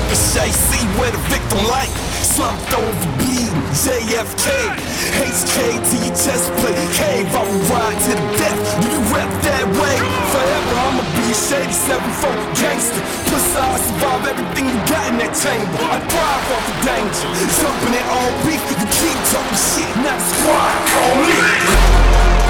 Ricochet, see where the victim lay. Slumped over bleeding, JFK, HK to your chest plate. Cave, I will ride to the death. Do you rap that way? Forever I'ma be a shady 7-4 gangster. Plus I survive everything you got in that chamber. I thrive off the danger, jumping at all beef. You keep talking shit, not a squad, call me.